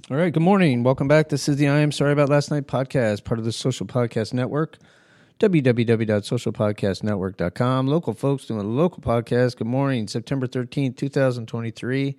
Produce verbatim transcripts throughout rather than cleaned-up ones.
All right, good morning. Welcome back. This is the I Am Sorry About Last Night podcast, part of the Social Podcast Network, w w w dot social podcast network dot com. Local folks doing a local podcast. Good morning, September thirteenth, twenty twenty-three.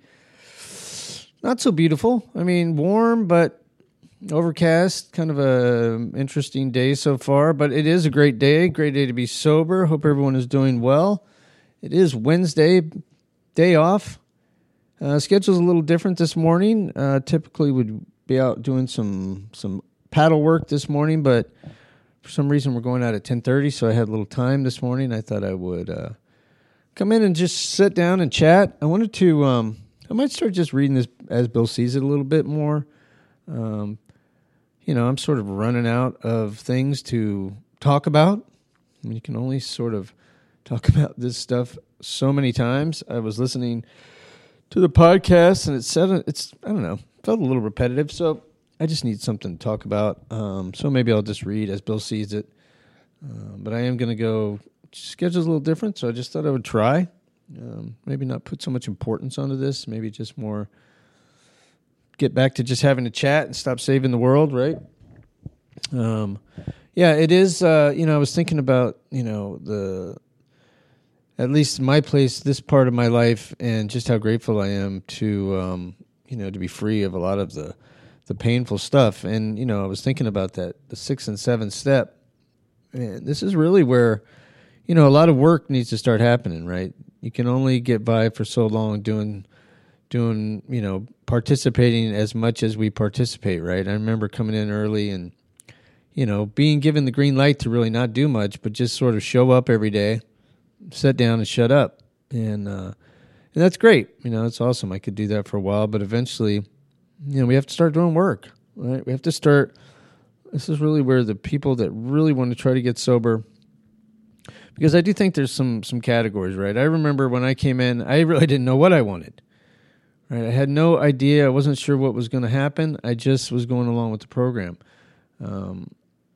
Not so beautiful. I mean, warm, but overcast. Kind of a interesting day so far, but it is a great day. Great day to be sober. Hope everyone is doing well. It is Wednesday, day off. Uh, schedule's a little different this morning. Uh, typically would be out doing some some paddle work this morning, but for some reason we're going out at ten thirty, so I had a little time this morning. I thought I would uh, come in and just sit down and chat. I wanted to, um, I might start just reading this As Bill Sees It a little bit more. Um, you know, I'm sort of running out of things to talk about. I mean, you can only sort of talk about this stuff so many times. I was listening to the podcast, and it said it's I don't know, felt a little repetitive, so I just need something to talk about. Um, so maybe I'll just read As Bill Sees It. Uh, but I am going to go. Schedule's a little different, so I just thought I would try. Um, maybe not put so much importance onto this. Maybe just more get back to just having a chat and stop saving the world, right? Um, yeah, it is. Uh, you know, I was thinking about you know the. At least my place, this part of my life, and just how grateful I am to, um, you know, to be free of a lot of the, the painful stuff. And, you know, I was thinking about that, the sixth and seventh step. And this is really where, you know, a lot of work needs to start happening, right? You can only get by for so long doing, doing, you know, participating as much as we participate, right? I remember coming in early and, you know, being given the green light to really not do much, but just sort of show up every day. Sit down and shut up, and uh, and that's great. You know, it's awesome. I could do that for a while, but eventually, you know, we have to start doing work, right? We have to start. This is really where the people that really want to try to get sober, because I do think there's some some categories, right? I remember when I came in, I really didn't know what I wanted, right? I had no idea. I wasn't sure what was going to happen. I just was going along with the program. Um,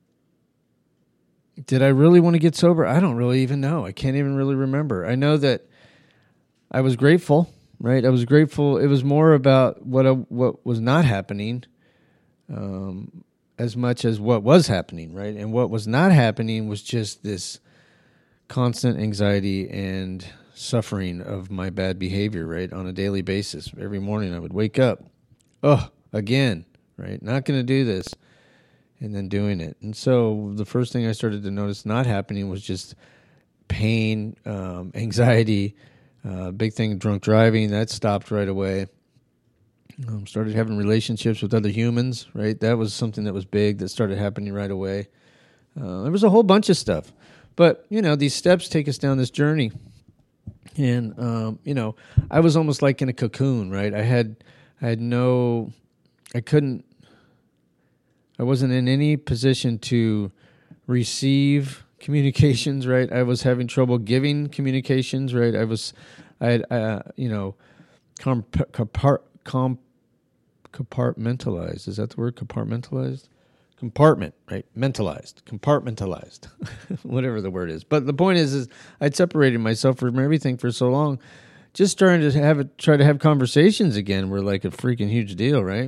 Did I really want to get sober? I don't really even know. I can't even really remember. I know that I was grateful, right? I was grateful. It was more about what I, what was not happening um, as much as what was happening, right? And what was not happening was just this constant anxiety and suffering of my bad behavior, right, on a daily basis. Every morning I would wake up, oh, again, right? Not going to do this. And then doing it. And so the first thing I started to notice not happening was just pain, um, anxiety, uh, big thing, drunk driving. That stopped right away. Um, started having relationships with other humans, right? That was something that was big that started happening right away. Uh, there was a whole bunch of stuff. But, you know, these steps take us down this journey. And, um, you know, I was almost like in a cocoon, right? I had, I had no, I couldn't, I wasn't in any position to receive communications, right? I was having trouble giving communications, right? I was, I had, uh, you know, comp- compart- comp- compartmentalized. Is that the word? Compartmentalized? Compartment, right? Mentalized, compartmentalized, whatever the word is. But the point is, is I'd separated myself from everything for so long. Just starting to have it, try to have conversations again were like a freaking huge deal, right?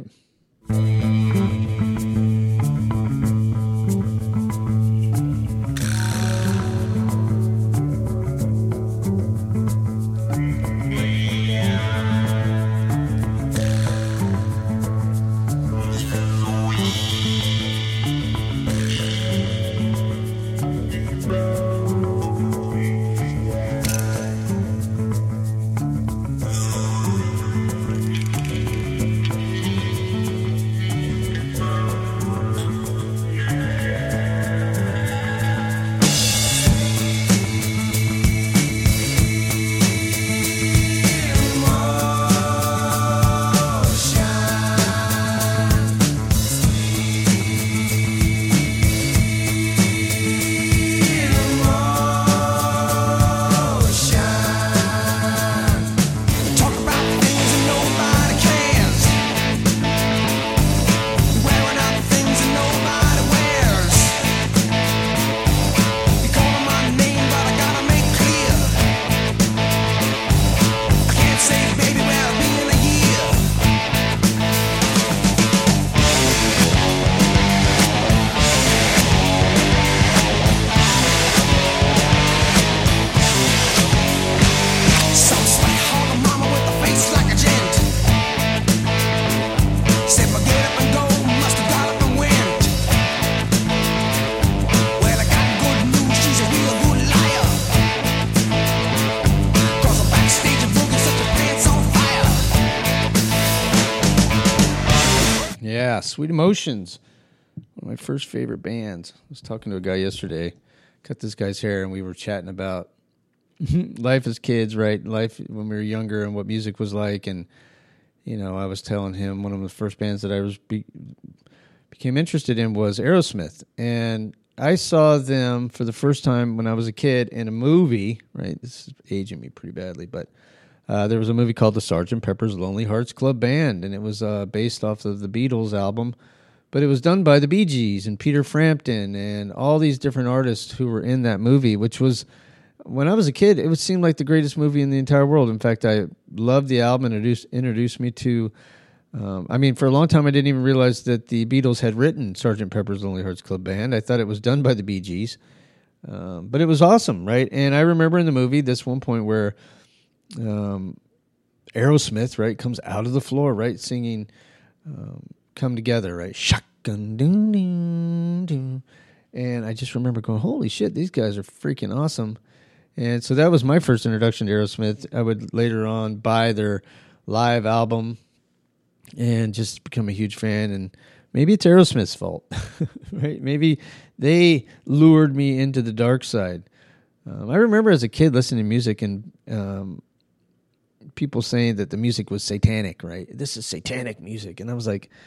Yeah, Sweet Emotions. One of my first favorite bands. I was talking to a guy yesterday, cut this guy's hair, and we were chatting about life as kids, right? Life when we were younger and what music was like. And, you know, I was telling him one of the first bands that I was be, became interested in was Aerosmith. And I saw them for the first time when I was a kid in a movie, right? This is aging me pretty badly, but uh, there was a movie called The Sergeant Pepper's Lonely Hearts Club Band, and it was uh, based off of the Beatles album. But it was done by the Bee Gees and Peter Frampton and all these different artists who were in that movie, which was, when I was a kid, it would seem like the greatest movie in the entire world. In fact, I loved the album and introduced, introduced me to, um, I mean, for a long time, I didn't even realize that the Beatles had written Sergeant Pepper's Lonely Hearts Club Band. I thought it was done by the Bee Gees. Um, but it was awesome, right? And I remember in the movie this one point where um, Aerosmith, right, comes out of the floor, right, singing um, Come Together, right? Shotgun, doo, doo, doo. And I just remember going, holy shit, these guys are freaking awesome. And so that was my first introduction to Aerosmith. I would later on buy their live album and just become a huge fan. And maybe it's Aerosmith's fault, right? Maybe they lured me into the dark side. Um, I remember as a kid listening to music and um, people saying that the music was satanic, right? This is satanic music. And I was like,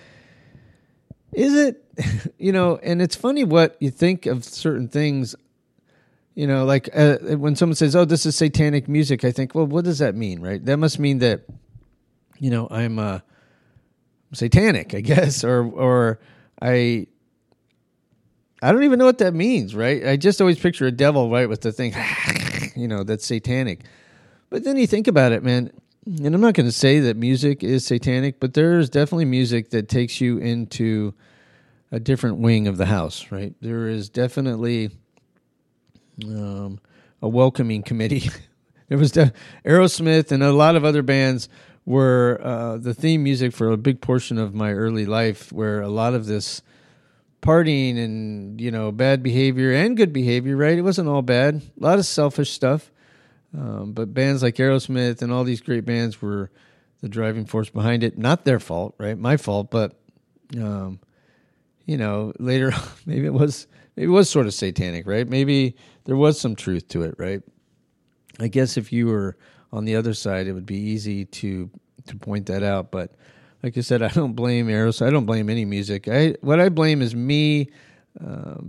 is it? You know, and it's funny what you think of certain things. You know, like uh, when someone says, oh, this is satanic music, I think, well, what does that mean, right? That must mean that, you know, I'm uh, satanic, I guess, or or I I don't even know what that means, right? I just always picture a devil, right, with the thing, you know, that's satanic. But then you think about it, man, and I'm not going to say that music is satanic, but there's definitely music that takes you into a different wing of the house, right? There is definitely um, a welcoming committee. There was de- Aerosmith and a lot of other bands were uh, the theme music for a big portion of my early life, where a lot of this partying and, you know, bad behavior and good behavior, right? It wasn't all bad. A lot of selfish stuff. Um, but bands like Aerosmith and all these great bands were the driving force behind it. Not their fault, right? My fault, but um, you know, later maybe it was maybe it was sort of satanic, right? Maybe there was some truth to it, right? I guess if you were on the other side, it would be easy to to point that out. But like I said, I don't blame Aerosmith. I don't blame any music. I what I blame is me uh,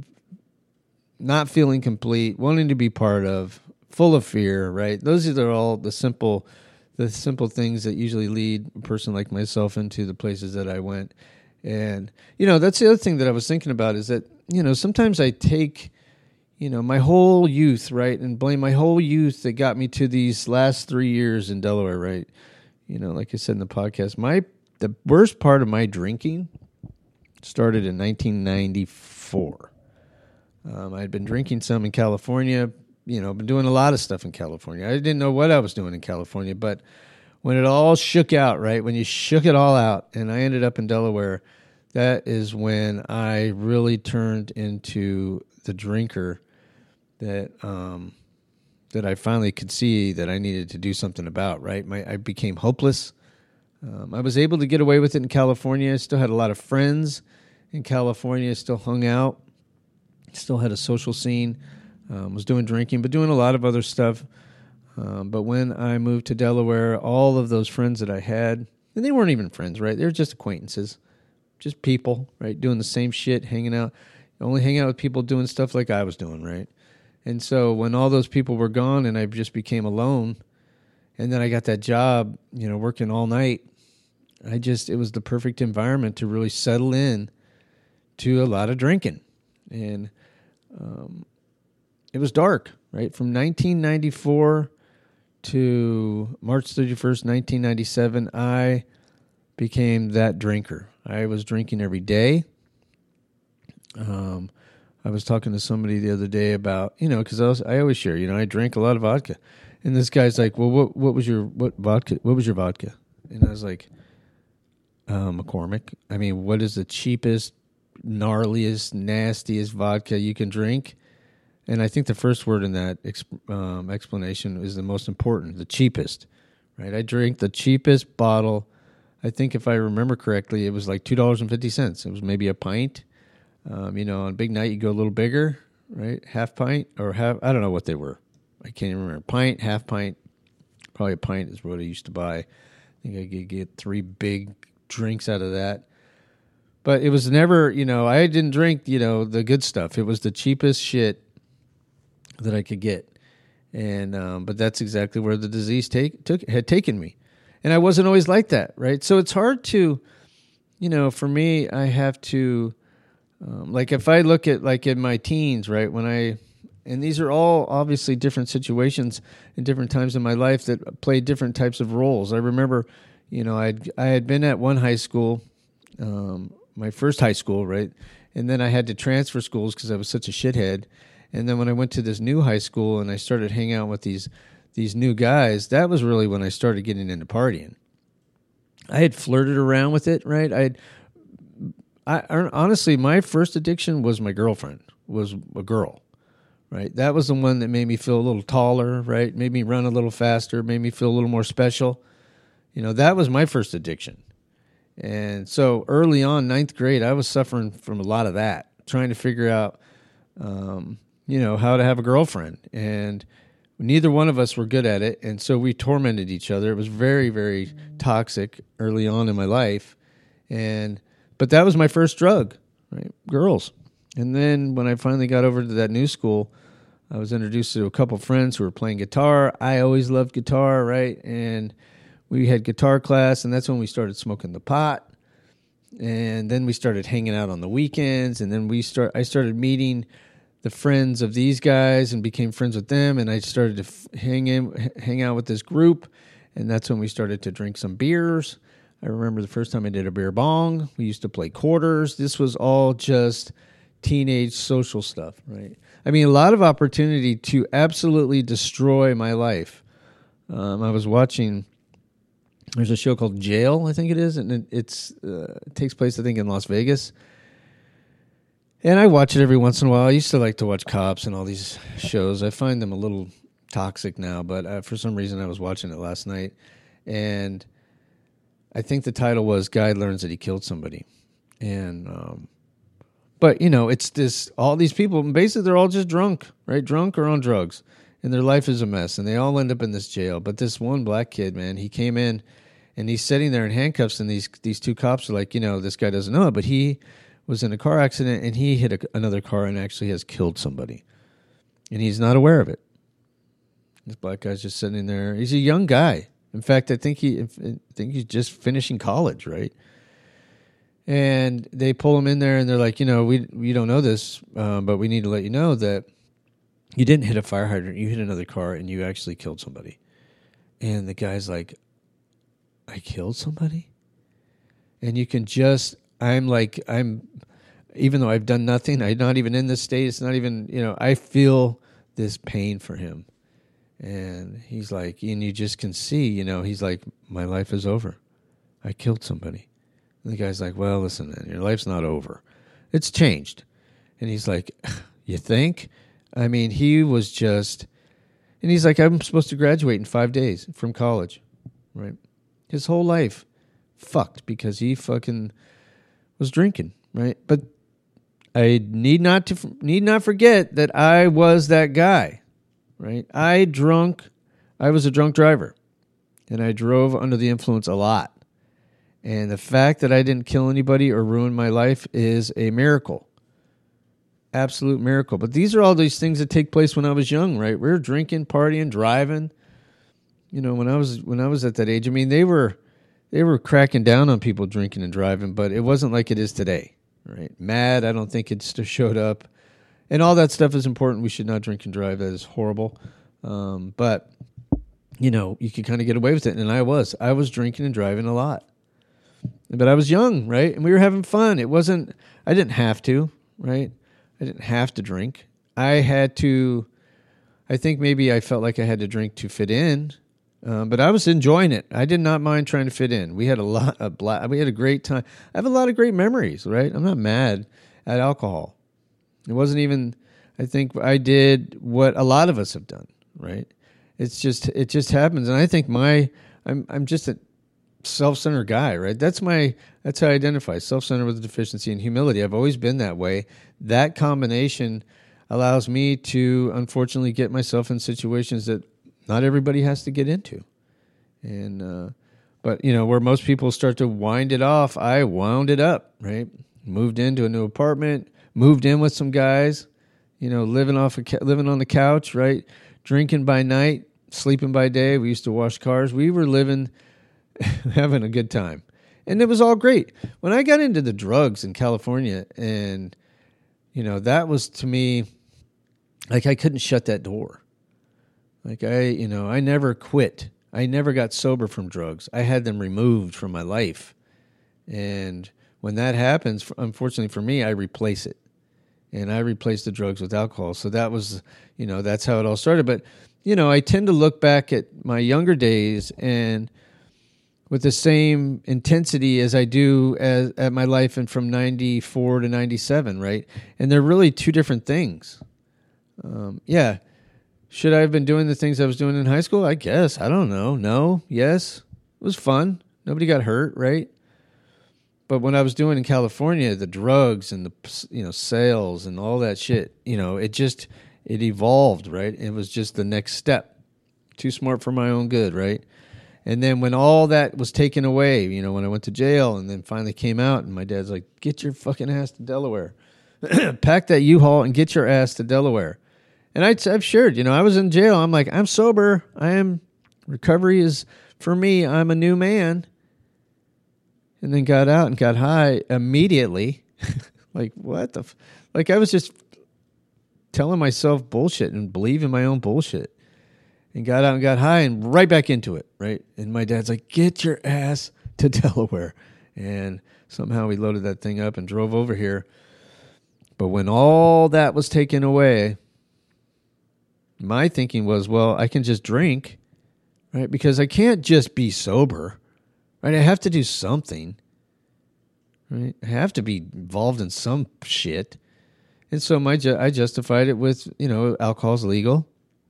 not feeling complete, wanting to be part of. Full of fear, right? Those are all the simple, the simple things that usually lead a person like myself into the places that I went. And, you know, that's the other thing that I was thinking about is that, you know, sometimes I take, you know, my whole youth, right, and blame my whole youth that got me to these last three years in Delaware, right? You know, like I said in the podcast, my the worst part of my drinking started in nineteen ninety-four. Um, I had been drinking some in California. You know, been doing a lot of stuff in California. I didn't know what I was doing in California, but when it all shook out, right, when you shook it all out and I ended up in Delaware, that is when I really turned into the drinker that um, that I finally could see that I needed to do something about, right? My I became hopeless. Um, I was able to get away with it in California. I still had a lot of friends in California, still hung out, still had a social scene. Um, was doing drinking, but doing a lot of other stuff. Um, but when I moved to Delaware, all of those friends that I had, and they weren't even friends, right? They were just acquaintances, just people, right? Doing the same shit, hanging out, only hanging out with people doing stuff like I was doing, right? And so when all those people were gone and I just became alone, and then I got that job, you know, working all night, I just, it was the perfect environment to really settle in to a lot of drinking. And, um, it was dark, right? From nineteen ninety-four to March thirty-first, nineteen ninety-seven, I became that drinker. I was drinking every day. Um, I was talking to somebody the other day about, you know, because I, was, I always share, you know, I drank a lot of vodka. And this guy's like, well, what what was your what vodka? What was your vodka? And I was like, uh, McCormick. I mean, what is the cheapest, gnarliest, nastiest vodka you can drink? And I think the first word in that exp- um, explanation is the most important, the cheapest, right? I drink the cheapest bottle I think if I remember correctly, it was like two dollars and fifty cents. It was maybe a pint. Um, you know, on a big night, you go a little bigger, right? Half pint or half, I don't know what they were. I can't even remember. Pint, half pint, probably a pint is what I used to buy. I think I could get three big drinks out of that. But it was never, you know, I didn't drink, you know, the good stuff. It was the cheapest shit that I could get. And, um, but that's exactly where the disease take, took, had taken me. And I wasn't always like that, right? So it's hard to, you know, for me, I have to, um, like if I look at like in my teens, right, when I, and these are all obviously different situations in different times in my life that played different types of roles. I remember, you know, I'd, I had been at one high school, um, my first high school, right? And then I had to transfer schools because I was such a shithead. And then when I went to this new high school and I started hanging out with these these new guys, that was really when I started getting into partying. I had flirted around with it, right? I, I honestly, my first addiction was my girlfriend, was a girl, right? That was the one that made me feel a little taller, right? Made me run a little faster, made me feel a little more special. You know, that was my first addiction. And so early on, ninth grade, I was suffering from a lot of that, trying to figure out, um, you know, how to have a girlfriend. And neither one of us were good at it, and so we tormented each other. It was very, very toxic early on in my life. And but that was my first drug, right? Girls. And then when I finally got over to that new school, I was introduced to a couple friends who were playing guitar. I always loved guitar, right? And we had guitar class, and that's when we started smoking the pot. And then we started hanging out on the weekends, and then we start. I started meeting the friends of these guys and became friends with them, and I started to f- hang in, hang out with this group, and that's when we started to drink some beers. I remember the first time I did a beer bong. We used to play quarters. This was all just teenage social stuff, right? I mean, a lot of opportunity to absolutely destroy my life. Um, I was watching, there's a show called Jail, I think it is, and it, it's uh, it takes place, I think, in Las Vegas. And I watch it every once in a while. I used to like to watch Cops and all these shows. I find them a little toxic now, but uh, for some reason I was watching it last night. And I think the title was Guy Learns That He Killed Somebody. And, um, but, you know, it's this, all these people, basically they're all just drunk, right? Drunk or on drugs. And their life is a mess. And they all end up in this jail. But this one black kid, man, he came in and he's sitting there in handcuffs, and these, these two cops are like, you know, this guy doesn't know it, but he was in a car accident, and he hit a, another car and actually has killed somebody. And he's not aware of it. This black guy's just sitting there. He's a young guy. In fact, I think he I think he's just finishing college, right? And they pull him in there, and they're like, you know, we we don't know this, um, but we need to let you know that you didn't hit a fire hydrant. You hit another car, and you actually killed somebody. And the guy's like, I killed somebody? And you can just... I'm like, I'm, even though I've done nothing, I'm not even in this state, it's not even, you know, I feel this pain for him. And he's like, and you just can see, you know, he's like, my life is over. I killed somebody. And the guy's like, well, listen, man, your life's not over. It's changed. And he's like, you think? I mean, he was just, and he's like, I'm supposed to graduate in five days from college, right? His whole life fucked because he fucking was drinking, right? But I need not to need not forget that I was that guy, right? I drunk, I was a drunk driver, and I drove under the influence a lot. And the fact that I didn't kill anybody or ruin my life is a miracle, absolute miracle. But these are all these things that take place when I was young, right? We were drinking, partying, driving. You know, when I was when I was at that age, I mean, they were. They were cracking down on people drinking and driving, but it wasn't like it is today, right? Mad, I don't think it still showed up. And all that stuff is important. We should not drink and drive. That is horrible. Um, but, you know, you could kind of get away with it. And I was. I was drinking and driving a lot. But I was young, right? And we were having fun. It wasn't, I didn't have to, right? I didn't have to drink. I had to, I think maybe I felt like I had to drink to fit in. Um, but I was enjoying it. I did not mind trying to fit in. We had a lot of bla- we had a great time. I have a lot of great memories, right? I'm not mad at alcohol. It wasn't even, I think I did what a lot of us have done, right? It's just, it just happens. And I think my, I'm, I'm just a, self-centered guy, right? That's my, that's how I identify, self-centered with a deficiency in humility. I've always been that way. That combination allows me to, unfortunately, get myself in situations that not everybody has to get into. And, uh, but, you know, where most people start to wind it off, I wound it up, right? Moved into a new apartment, moved in with some guys, you know, living off a, living on the couch, right? Drinking by night, sleeping by day. We used to wash cars. We were living, having a good time. And it was all great. When I got into the drugs in California, and, you know, that was to me, like I couldn't shut that door. Like I, you know, I never quit. I never got sober from drugs. I had them removed from my life. And when that happens, unfortunately for me, I replace it. And I replaced the drugs with alcohol. So that was, you know, that's how it all started. But, you know, I tend to look back at my younger days and with the same intensity as I do as at my life and from ninety-four to ninety-seven, right? And they're really two different things. Um, yeah. Should I have been doing the things I was doing in high school? I guess. I don't know. No. Yes. It was fun. Nobody got hurt, right? But when I was doing in California, the drugs and the, you know, sales and all that shit, you know, it just, it evolved, right? It was just the next step. Too smart for my own good, right? And then when all that was taken away, you know, when I went to jail and then finally came out and my dad's like, get your fucking ass to Delaware. Pack that U-Haul and get your ass to Delaware. And I'd, I've shared, you know, I was in jail. I'm like, I'm sober. I am, recovery is, for me, I'm a new man. And then got out and got high immediately. Like, what the, f-? Like I was just telling myself bullshit and believing my own bullshit. And got out and got high and right back into it, right? And my dad's like, get your ass to Delaware. And somehow we loaded that thing up and drove over here. But when all that was taken away, my thinking was, well, I can just drink, right? Because I can't just be sober, right? I have to do something, right? I have to be involved in some shit. And so my ju- I justified it with, you know, alcohol's legal.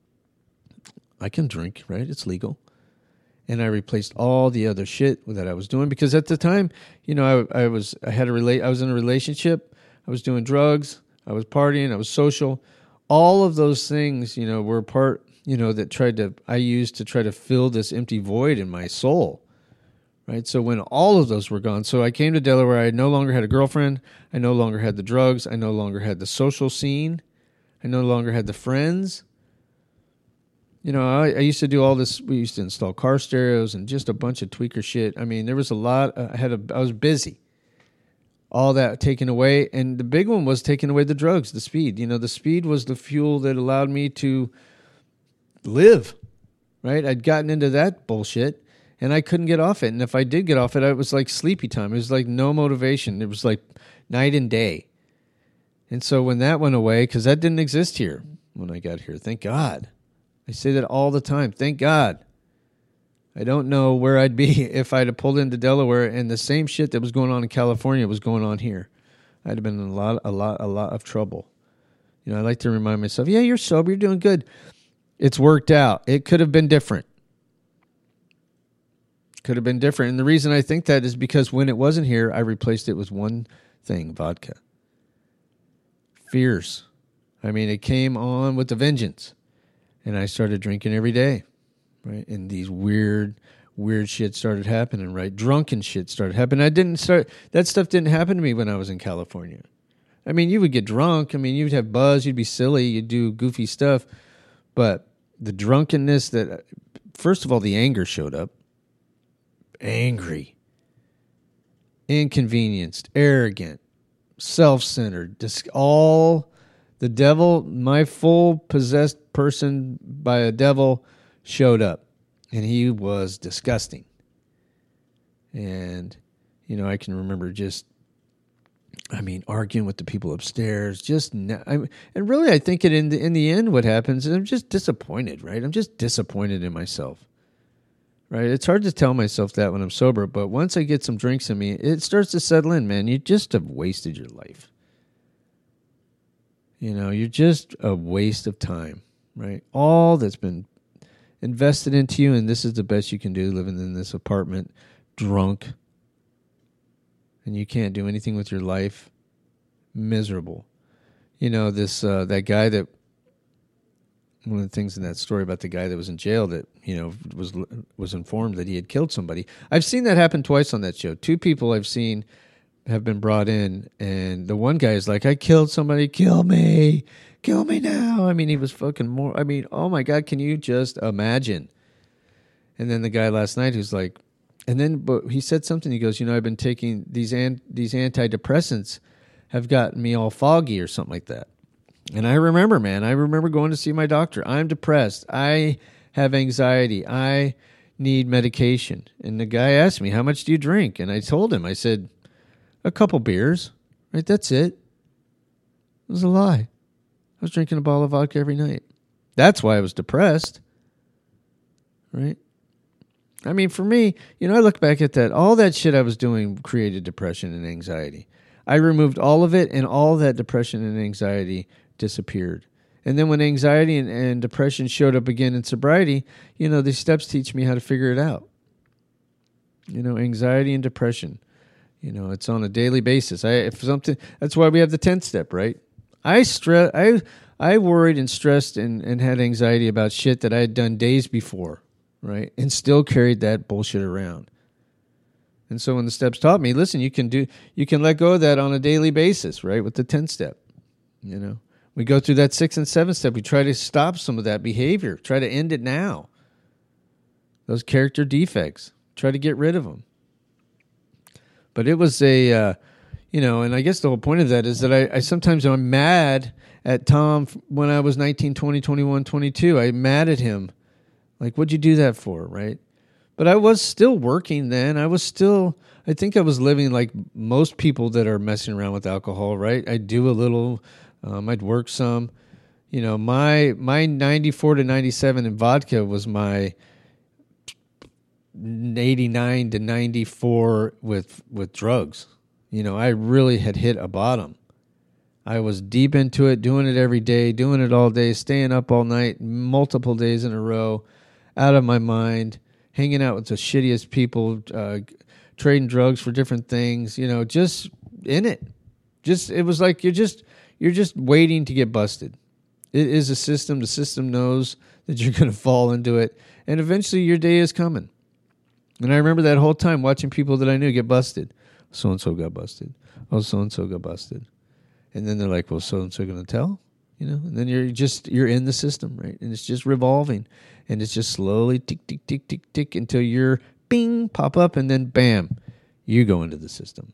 I can drink, right? It's legal. And I replaced all the other shit that I was doing because at the time, you know, I, I was I had a relate I was in a relationship, I was doing drugs, I was partying, I was social. All of those things, you know, were part, you know, that tried to I used to try to fill this empty void in my soul. Right? So when all of those were gone, so I came to Delaware, I no longer had a girlfriend, I no longer had the drugs, I no longer had the social scene, I no longer had the friends. You know, I, I used to do all this. We used to install car stereos and just a bunch of tweaker shit. I mean, there was a lot. Uh, I had a. I was busy. All that taken away, and the big one was taking away the drugs, the speed. You know, the speed was the fuel that allowed me to live. Right? I'd gotten into that bullshit, and I couldn't get off it. And if I did get off it, it was like sleepy time. It was like no motivation. It was like night and day. And so when that went away, because that didn't exist here when I got here, thank God. I say that all the time. Thank God. I don't know where I'd be if I'd have pulled into Delaware and the same shit that was going on in California was going on here. I'd have been in a lot, a lot, a lot of trouble. You know, I like to remind myself, yeah, you're sober, you're doing good. It's worked out. It could have been different. Could have been different. And the reason I think that is because when it wasn't here, I replaced it with one thing, vodka. Fierce. I mean, it came on with a vengeance. And I started drinking every day, right? And these weird, weird shit started happening, right? Drunken shit started happening. I didn't start, that stuff didn't happen to me when I was in California. I mean, you would get drunk. I mean, you'd have buzz. You'd be silly. You'd do goofy stuff. But the drunkenness that, first of all, the anger showed up. Angry. Inconvenienced. Arrogant. Self-centered. Dis- all... The devil, my full possessed person by a devil, showed up. And he was disgusting. And, you know, I can remember just, I mean, arguing with the people upstairs. Just, I mean, and really, I think it in the, in the end, what happens is I'm just disappointed, right? I'm just disappointed in myself. Right? It's hard to tell myself that when I'm sober, but once I get some drinks in me, it starts to settle in, man. You just have wasted your life. You know, you're just a waste of time, right? All that's been invested into you, and this is the best you can do living in this apartment, drunk, and you can't do anything with your life, miserable. You know, this uh, that guy that, one of the things in that story about the guy that was in jail that, you know, was was informed that he had killed somebody. I've seen that happen twice on that show. Two people I've seen have been brought in, and the one guy is like, I killed somebody, kill me, kill me now. I mean, he was fucking more, I mean, oh my God, can you just imagine? And then the guy last night who's like, and then but he said something, he goes, you know, I've been taking these an, these antidepressants have gotten me all foggy or something like that. And I remember, man, I remember going to see my doctor. I'm depressed. I have anxiety. I need medication. And the guy asked me, how much do you drink? And I told him, I said, a couple beers, right? That's it. It was a lie. I was drinking a bottle of vodka every night. That's why I was depressed, right? I mean, for me, you know, I look back at that. All that shit I was doing created depression and anxiety. I removed all of it, and all that depression and anxiety disappeared. And then when anxiety and, and depression showed up again in sobriety, you know, these steps teach me how to figure it out. You know, anxiety and depression. You know, it's on a daily basis. I if something that's why we have the tenth step, right? I stress I I worried and stressed and, and had anxiety about shit that I had done days before, right? And still carried that bullshit around. And so when the steps taught me, listen, you can do you can let go of that on a daily basis, right? With the tenth step. You know. We go through that sixth and seventh step. We try to stop some of that behavior. Try to end it now. Those character defects. Try to get rid of them. But it was a, uh, you know, and I guess the whole point of that is that I, I sometimes I'm mad at Tom when I was nineteen, twenty, twenty-one, twenty-two. I'm mad at him. Like, what'd you do that for, right? But I was still working then. I was still, I think I was living like most people that are messing around with alcohol, right? I do a little, um, I'd work some. You know, my my ninety-four to ninety-seven in vodka was my eighty-nine to ninety-four with with drugs. You know, I really had hit a bottom. I was deep into it, doing it every day, doing it all day, staying up all night, multiple days in a row, out of my mind, hanging out with the shittiest people, uh, trading drugs for different things, you know, just in it. Just it was like you're just you're just waiting to get busted. It is a system. The system knows that you're going to fall into it, and eventually your day is coming. And I remember that whole time watching people that I knew get busted. So-and-so got busted. Oh, so-and-so got busted. And then they're like, well, so-and-so going to tell? You know, and then you're just, you're in the system, right? And it's just revolving. And it's just slowly tick, tick, tick, tick, tick until you're bing, pop up, and then bam, you go into the system.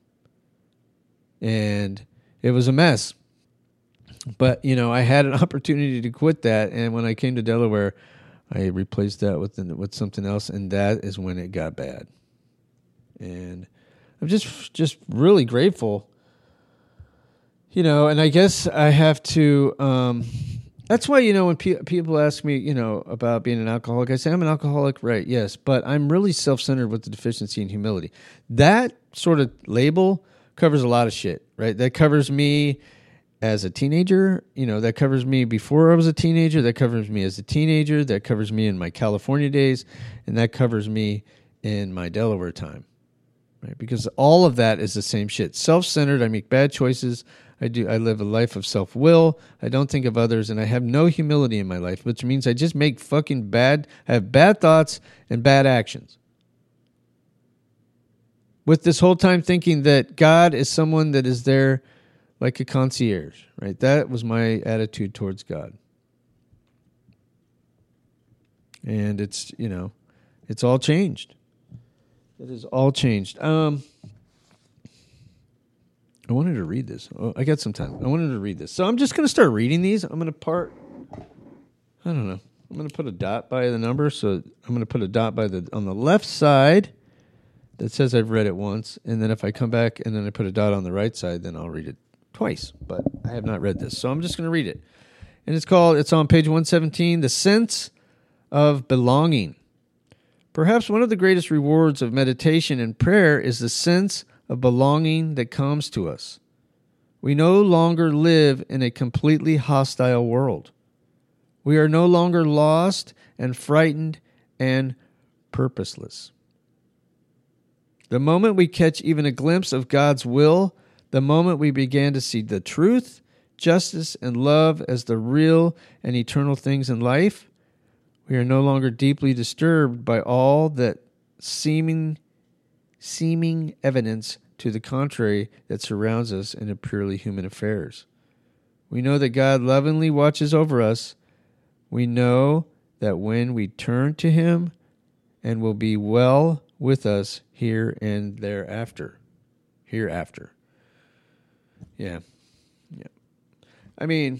And it was a mess. But, you know, I had an opportunity to quit that. And when I came to Delaware, I replaced that with with something else, and that is when it got bad. And I'm just just really grateful, you know. And I guess I have to. Um, that's why, you know, when pe- people ask me, you know, about being an alcoholic, I say I'm an alcoholic, right? Yes, but I'm really self-centered with the deficiency in humility. That sort of label covers a lot of shit, right? That covers me as a teenager, you know, that covers me before I was a teenager, that covers me as a teenager, that covers me in my California days, and that covers me in my Delaware time, right? Because all of that is the same shit. Self-centered, I make bad choices, I do. I live a life of self-will, I don't think of others, and I have no humility in my life, which means I just make fucking bad, I have bad thoughts and bad actions. With this whole time thinking that God is someone that is there like a concierge, right? That was my attitude towards God. And it's, you know, it's all changed. It is all changed. Um, I wanted to read this. Oh, I got some time. I wanted to read this. So I'm just going to start reading these. I'm going to part, I don't know. I'm going to put a dot by the number. So I'm going to put a dot by the on the left side that says I've read it once. And then if I come back and then I put a dot on the right side, then I'll read it twice, but I have not read this, so I'm just going to read it. And it's called, it's on page one seventeen, The Sense of Belonging. Perhaps one of the greatest rewards of meditation and prayer is the sense of belonging that comes to us. We no longer live in a completely hostile world. We are no longer lost and frightened and purposeless. The moment we catch even a glimpse of God's will, the moment we began to see the truth, justice, and love as the real and eternal things in life, we are no longer deeply disturbed by all that seeming seeming evidence to the contrary that surrounds us in a purely human affairs. We know that God lovingly watches over us. We know that when we turn to Him and will be well with us here and thereafter. Hereafter. Yeah. Yeah. I mean,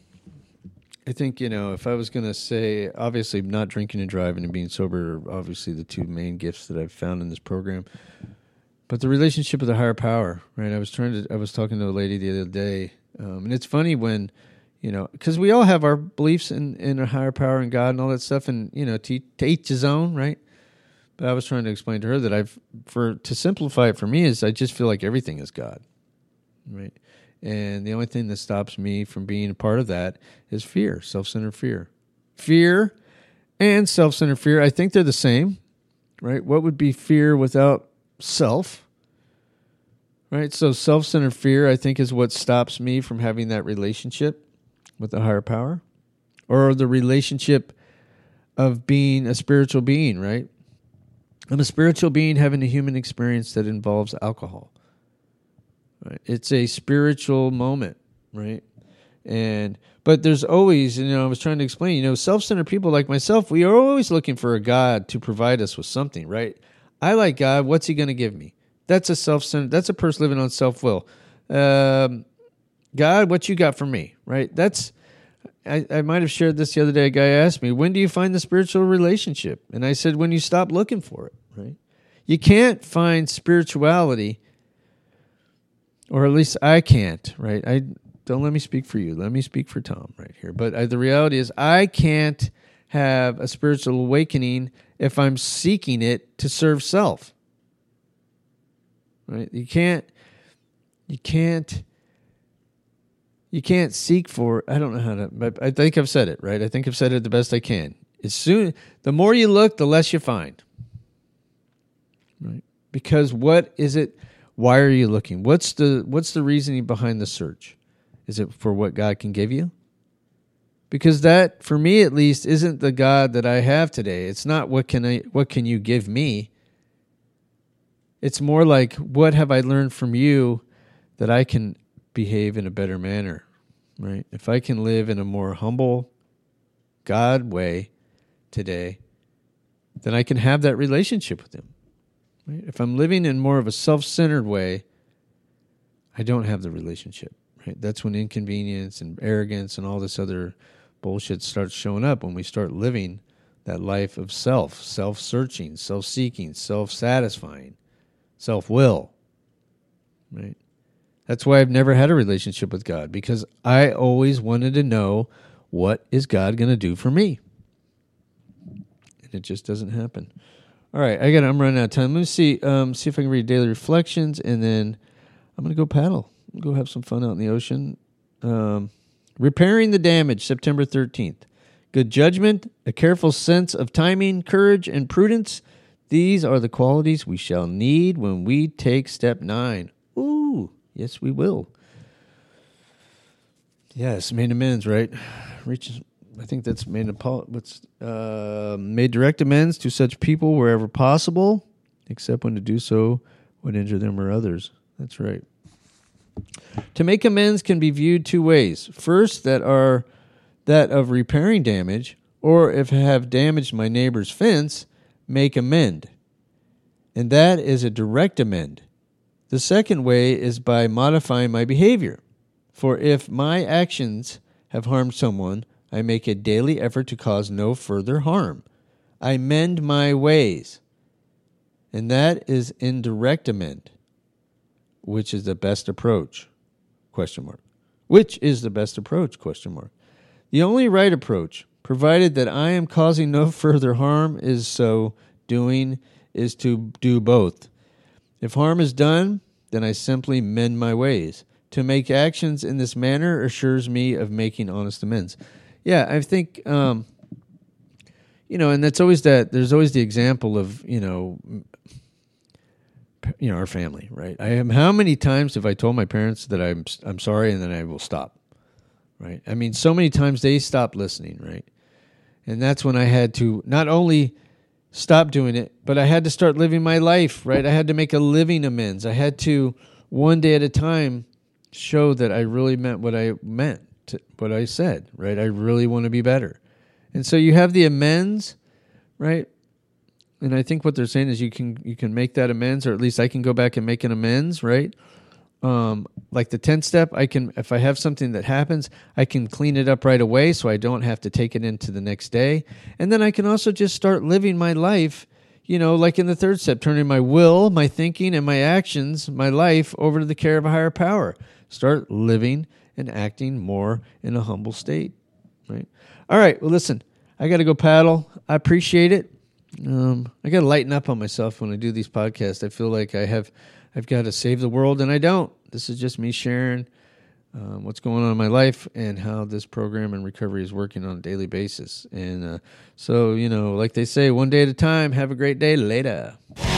I think, you know, if I was going to say, obviously not drinking and driving and being sober are obviously the two main gifts that I've found in this program. But the relationship with the higher power, right? I was trying to, I was talking to a lady the other day, um, and it's funny when, you know, because we all have our beliefs in, in a higher power and God and all that stuff, and, you know, to, to each his own, right? But I was trying to explain to her that I've, for to simplify it for me, is I just feel like everything is God, right? And the only thing that stops me from being a part of that is fear, self-centered fear. Fear and self-centered fear, I think they're the same, right? What would be fear without self, right? So self-centered fear, I think, is what stops me from having that relationship with the higher power, or the relationship of being a spiritual being, right? I'm a spiritual being having a human experience that involves alcohol. Right? It's a spiritual moment, right? And but there's always, you know, I was trying to explain, you know, self-centered people like myself, we are always looking for a God to provide us with something, right? I like God. What's He going to give me? That's a self-centered. That's a person living on self-will. Um, God, what you got for me, right? That's. I, I might have shared this the other day. A guy asked me, when do you find the spiritual relationship? And I said, when you stop looking for it, right? You can't find spirituality, or at least I can't, right? I don't let me speak for you. Let me speak for Tom right here. But I, the reality is I can't have a spiritual awakening if I'm seeking it to serve self, right? You can't, you can't, You can't seek for, I don't know how to, but I think I've said it, right? I think I've said it the best I can. As soon, the more you look, the less you find. Right? Because what is it, why are you looking? What's the what's the reasoning behind the search? Is it for what God can give you? Because that, for me at least, isn't the God that I have today. It's not what can I what can you give me? It's more like, what have I learned from you that I can behave in a better manner, right? If I can live in a more humble God way today, then I can have that relationship with Him. Right? If I'm living in more of a self-centered way, I don't have the relationship. Right? That's when inconvenience and arrogance and all this other bullshit starts showing up, when we start living that life of self, self-searching, self-seeking, self-satisfying, self-will. Right? That's why I've never had a relationship with God, because I always wanted to know, what is God going to do for me? And it just doesn't happen. All right, I got. I'm running out of time. Let me see. Um, see if I can read daily reflections, and then I'm going to go paddle. Go have some fun out in the ocean. Um, repairing the damage, September thirteenth. Good judgment, a careful sense of timing, courage, and prudence. These are the qualities we shall need when we take step nine. Ooh. Yes, we will. Yes, made amends, right? Reach, I think that's made what's uh, made direct amends to such people wherever possible, except when to do so would injure them or others. That's right. To make amends can be viewed two ways. First, that are that of repairing damage, or if I have damaged my neighbor's fence, make amend. And that is a direct amend. The second way is by modifying my behavior. For if my actions have harmed someone, I make a daily effort to cause no further harm. I mend my ways. And that is indirect amend. Which is the best approach? Question mark. Which is the best approach? Question mark. The only right approach, provided that I am causing no further harm, is so doing, is to do both. If harm is done, then I simply mend my ways. To make actions in this manner assures me of making honest amends. Yeah, I think, um, you know, and that's always that, there's always the example of, you know, you know, our family, right? I am. How many times have I told my parents that I'm I'm sorry, and then I will stop, right? I mean, so many times they stopped listening, right? And that's when I had to not only stop doing it, but I had to start living my life, right? I had to make a living amends. I had to, one day at a time, show that I really meant what I meant, to, what I said, right? I really want to be better. And so you have the amends, right? And I think what they're saying is you can you can make that amends, or at least I can go back and make an amends, right? Um, like the tenth step, I can, if I have something that happens, I can clean it up right away so I don't have to take it into the next day. And then I can also just start living my life, you know, like in the third step, turning my will, my thinking, and my actions, my life over to the care of a higher power. Start living and acting more in a humble state, right? All right, well, listen, I got to go paddle. I appreciate it. Um, I got to lighten up on myself when I do these podcasts. I feel like I have... I've got to save the world, and I don't. This is just me sharing um, what's going on in my life and how this program and recovery is working on a daily basis. And uh, so, you know, like they say, one day at a time. Have a great day. Later.